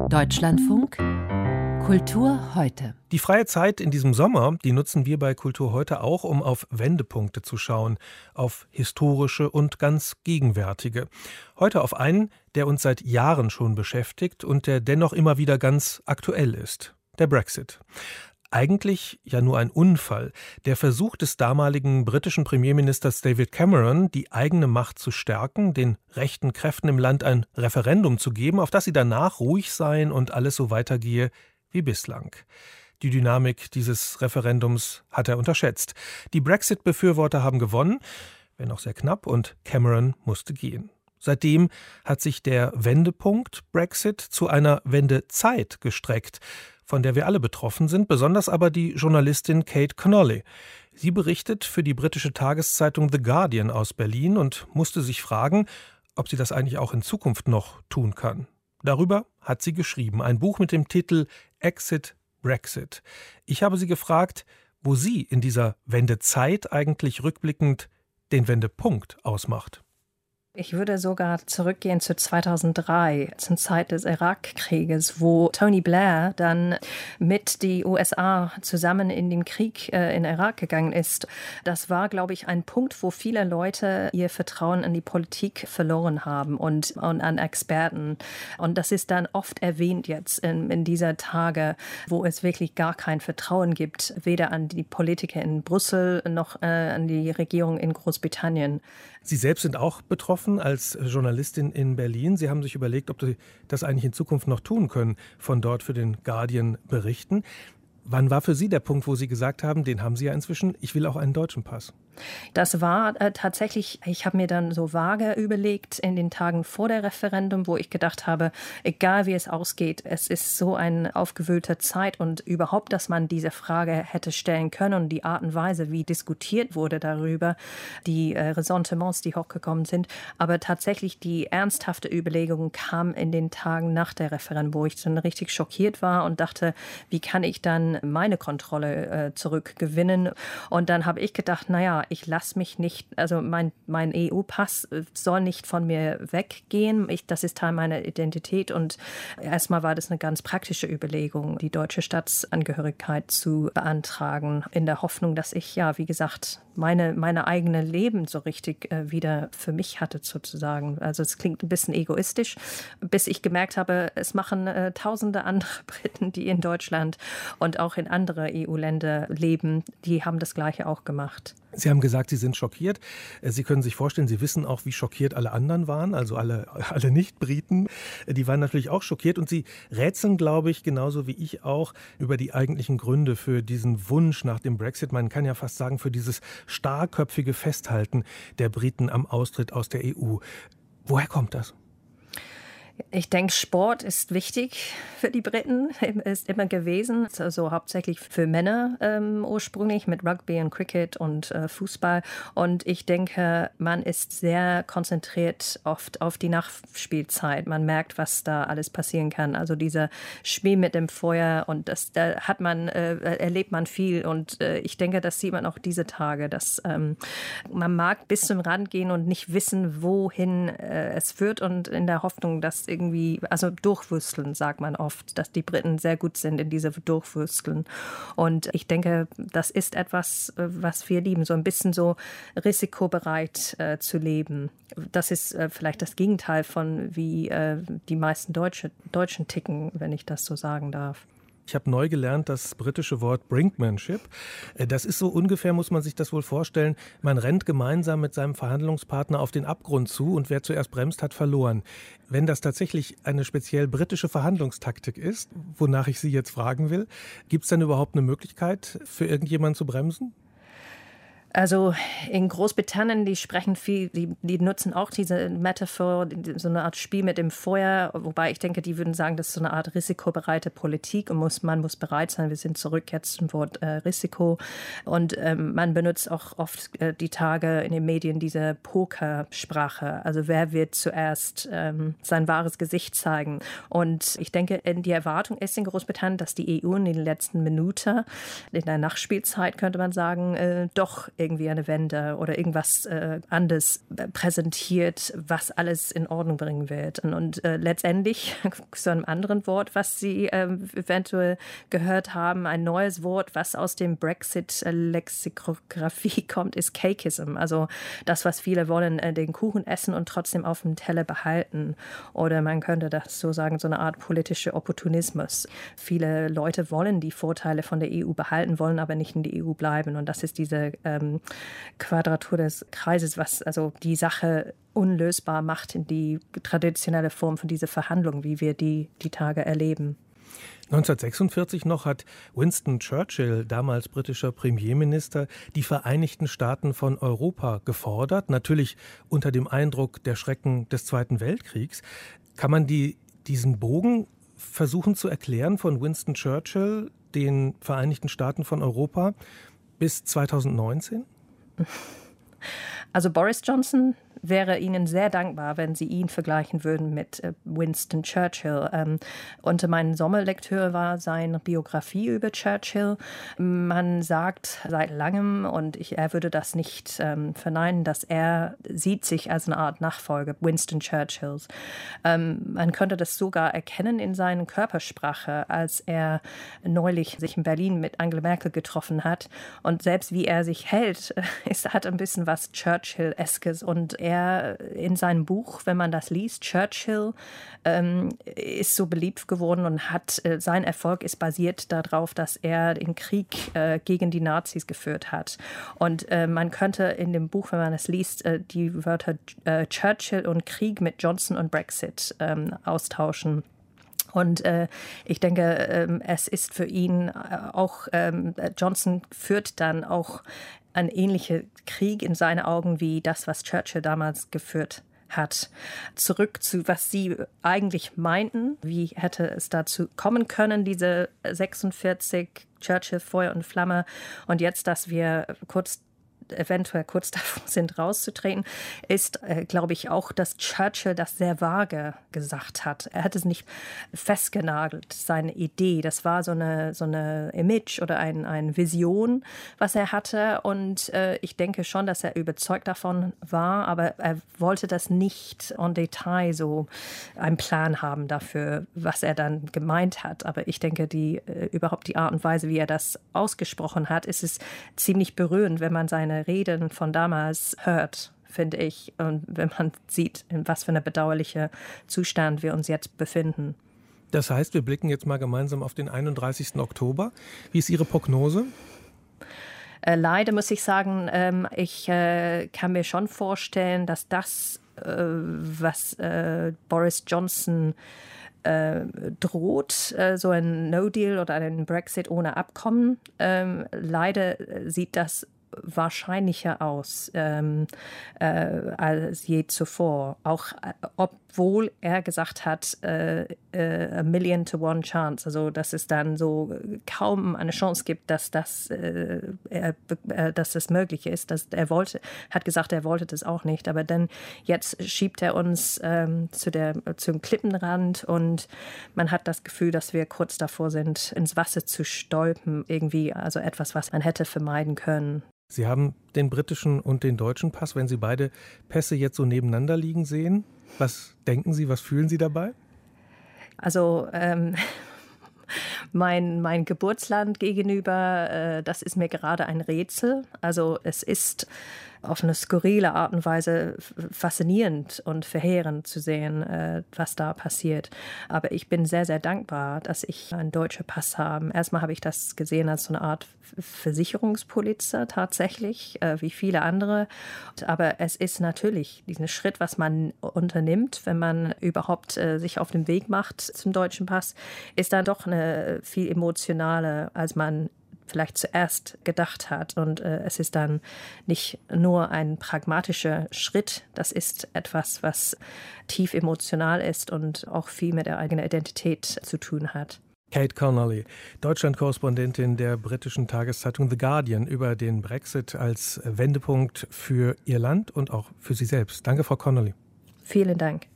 Deutschlandfunk Kultur heute. Die freie Zeit in diesem Sommer, die nutzen wir bei Kultur heute auch, um auf Wendepunkte zu schauen, auf historische und ganz gegenwärtige. Heute auf einen, der uns seit Jahren schon beschäftigt und der dennoch immer wieder ganz aktuell ist: der Brexit. Eigentlich ja nur ein Unfall, der Versuch des damaligen britischen Premierministers David Cameron, die eigene Macht zu stärken, den rechten Kräften im Land ein Referendum zu geben, auf das sie danach ruhig seien und alles so weitergehe wie bislang. Die Dynamik dieses Referendums hat er unterschätzt. Die Brexit-Befürworter haben gewonnen, wenn auch sehr knapp, und Cameron musste gehen. Seitdem hat sich der Wendepunkt Brexit zu einer Wendezeit gestreckt, von der wir alle betroffen sind, besonders aber die Journalistin Kate Connolly. Sie berichtet für die britische Tageszeitung The Guardian aus Berlin und musste sich fragen, ob sie das eigentlich auch in Zukunft noch tun kann. Darüber hat sie geschrieben, ein Buch mit dem Titel Exit Brexit. Ich habe sie gefragt, wo sie in dieser Wendezeit eigentlich rückblickend den Wendepunkt ausmacht. Ich würde sogar zurückgehen zu 2003, zur Zeit des Irakkrieges, wo Tony Blair dann mit den USA zusammen in den Krieg in Irak gegangen ist. Das war, glaube ich, ein Punkt, wo viele Leute ihr Vertrauen in die Politik verloren haben und an Experten. Und das ist dann oft erwähnt jetzt in dieser Tage, wo es wirklich gar kein Vertrauen gibt, weder an die Politiker in Brüssel noch an die Regierung in Großbritannien. Sie selbst sind auch betroffen als Journalistin in Berlin. Sie haben sich überlegt, ob Sie das eigentlich in Zukunft noch tun können, von dort für den Guardian berichten. Wann war für Sie der Punkt, wo Sie gesagt haben, den haben Sie ja inzwischen, ich will auch einen deutschen Pass? Das war tatsächlich, ich habe mir dann so vage überlegt in den Tagen vor der Referendum, wo ich gedacht habe, egal wie es ausgeht, es ist so eine aufgewühlte Zeit und überhaupt, dass man diese Frage hätte stellen können und die Art und Weise, wie diskutiert wurde darüber, die Ressentiments, die hochgekommen sind. Aber tatsächlich die ernsthafte Überlegung kam in den Tagen nach der Referendum, wo ich dann richtig schockiert war und dachte, wie kann ich dann meine Kontrolle zurückgewinnen? Und dann habe ich gedacht, naja, ich lasse mich nicht, also mein EU-Pass soll nicht von mir weggehen. Das ist Teil meiner Identität und erstmal war das eine ganz praktische Überlegung, die deutsche Staatsangehörigkeit zu beantragen, in der Hoffnung, dass ich, ja, wie gesagt, meine eigene Leben so richtig wieder für mich hatte sozusagen. Also es klingt ein bisschen egoistisch, bis ich gemerkt habe, es machen tausende andere Briten, die in Deutschland und auch in andere EU-Länder leben, die haben das Gleiche auch gemacht. Sie haben gesagt, Sie sind schockiert. Sie können sich vorstellen, Sie wissen auch, wie schockiert alle anderen waren, also alle Nicht-Briten. Die waren natürlich auch schockiert und Sie rätseln, glaube ich, genauso wie ich auch, über die eigentlichen Gründe für diesen Wunsch nach dem Brexit. Man kann ja fast sagen, für dieses starrköpfige Festhalten der Briten am Austritt aus der EU. Woher kommt das? Ich denke, Sport ist wichtig für die Briten, ist immer gewesen. Also hauptsächlich für Männer ursprünglich mit Rugby und Cricket und Fußball. Und ich denke, man ist sehr konzentriert oft auf die Nachspielzeit. Man merkt, was da alles passieren kann. Also dieser Spiel mit dem Feuer und da erlebt man viel. Und ich denke, das sieht man auch diese Tage, dass man mag bis zum Rand gehen und nicht wissen, wohin es führt und in der Hoffnung, dass irgendwie, also durchwürsteln, sagt man oft, dass die Briten sehr gut sind in diese Durchwürsteln. Und ich denke, das ist etwas, was wir lieben, so ein bisschen so risikobereit zu leben. Das ist vielleicht das Gegenteil von wie die meisten Deutschen ticken, wenn ich das so sagen darf. Ich habe neu gelernt, das britische Wort Brinkmanship. Das ist so ungefähr, muss man sich das wohl vorstellen, man rennt gemeinsam mit seinem Verhandlungspartner auf den Abgrund zu und wer zuerst bremst, hat verloren. Wenn das tatsächlich eine speziell britische Verhandlungstaktik ist, wonach ich Sie jetzt fragen will, gibt es denn überhaupt eine Möglichkeit für irgendjemanden zu bremsen? Also in Großbritannien, die sprechen viel, die nutzen auch diese Metaphor, so eine Art Spiel mit dem Feuer, wobei ich denke, die würden sagen, das ist so eine Art risikobereite Politik und man muss bereit sein. Wir sind zurück jetzt zum Wort Risiko und man benutzt auch oft die Tage in den Medien diese Pokersprache, also wer wird zuerst sein wahres Gesicht zeigen. Und ich denke, die Erwartung ist in Großbritannien, dass die EU in den letzten Minuten, in der Nachspielzeit könnte man sagen, doch irgendwie eine Wende oder irgendwas anderes präsentiert, was alles in Ordnung bringen wird. Und letztendlich, zu einem anderen Wort, was Sie eventuell gehört haben, ein neues Wort, was aus dem Brexit-Lexikographie kommt, ist Cakeism. Also das, was viele wollen, den Kuchen essen und trotzdem auf dem Teller behalten. Oder man könnte das so sagen, so eine Art politischer Opportunismus. Viele Leute wollen die Vorteile von der EU behalten, wollen aber nicht in die EU bleiben. Und das ist diese Quadratur des Kreises, was also die Sache unlösbar macht in die traditionelle Form von dieser Verhandlung, wie wir die Tage erleben. 1946 noch hat Winston Churchill, damals britischer Premierminister, die Vereinigten Staaten von Europa gefordert, natürlich unter dem Eindruck der Schrecken des Zweiten Weltkriegs. Kann man diesen Bogen versuchen zu erklären von Winston Churchill, den Vereinigten Staaten von Europa, bis 2019? Also Boris Johnson wäre Ihnen sehr dankbar, wenn Sie ihn vergleichen würden mit Winston Churchill. Unter meinen Sommerlektüre war seine Biografie über Churchill. Man sagt seit langem, und er würde das nicht verneinen, dass er sieht sich als eine Art Nachfolger Winston Churchills. Man könnte das sogar erkennen in seiner Körpersprache, als er neulich sich in Berlin mit Angela Merkel getroffen hat. Und selbst wie er sich hält, hat ein bisschen was Churchill-eskes. Und er in seinem Buch, wenn man das liest, Churchill ist so beliebt geworden und sein Erfolg ist basiert darauf, dass er den Krieg gegen die Nazis geführt hat. Und man könnte in dem Buch, wenn man es liest, die Wörter Churchill und Krieg mit Johnson und Brexit austauschen. Und ich denke, es ist für ihn auch, Johnson führt dann auch ein ähnlicher Krieg in seinen Augen wie das, was Churchill damals geführt hat. Zurück zu, was Sie eigentlich meinten, wie hätte es dazu kommen können, diese 46 Churchill Feuer und Flamme, und jetzt, dass wir eventuell kurz davor sind, rauszutreten, ist, glaube ich, auch, dass Churchill das sehr vage gesagt hat. Er hat es nicht festgenagelt, seine Idee. Das war so eine Image oder eine Vision, was er hatte. Und ich denke schon, dass er überzeugt davon war, aber er wollte das nicht en Detail so einen Plan haben dafür, was er dann gemeint hat. Aber ich denke, überhaupt die Art und Weise, wie er das ausgesprochen hat, ist es ziemlich berührend, wenn man seine Reden von damals hört, finde ich. Und wenn man sieht, in was für einem bedauerlichen Zustand wir uns jetzt befinden. Das heißt, wir blicken jetzt mal gemeinsam auf den 31. Oktober. Wie ist Ihre Prognose? Leider muss ich sagen, ich kann mir schon vorstellen, dass das, was Boris Johnson droht, so ein No-Deal oder ein Brexit ohne Abkommen. Leider sieht das wahrscheinlicher aus als je zuvor. Auch obwohl er gesagt hat, a million to one chance, also dass es dann so kaum eine Chance gibt, dass das möglich ist. Hat gesagt, er wollte das auch nicht, aber dann jetzt schiebt er uns zum Klippenrand und man hat das Gefühl, dass wir kurz davor sind, ins Wasser zu stolpern, irgendwie, also etwas, was man hätte vermeiden können. Sie haben den britischen und den deutschen Pass. Wenn Sie beide Pässe jetzt so nebeneinander liegen sehen, was denken Sie, was fühlen Sie dabei? Also mein Geburtsland gegenüber, das ist mir gerade ein Rätsel. Also es ist auf eine skurrile Art und Weise faszinierend und verheerend zu sehen, was da passiert. Aber ich bin sehr, sehr dankbar, dass ich einen deutschen Pass habe. Erstmal habe ich das gesehen als so eine Art Versicherungspolizei tatsächlich, wie viele andere. Aber es ist natürlich diesen Schritt, was man unternimmt, wenn man überhaupt sich auf den Weg macht zum deutschen Pass, ist dann doch eine viel emotionaler, als man vielleicht zuerst gedacht hat. Und es ist dann nicht nur ein pragmatischer Schritt, das ist etwas, was tief emotional ist und auch viel mit der eigenen Identität zu tun hat. Kate Connolly, Deutschland-Korrespondentin der britischen Tageszeitung The Guardian, über den Brexit als Wendepunkt für ihr Land und auch für Sie selbst. Danke, Frau Connolly. Vielen Dank.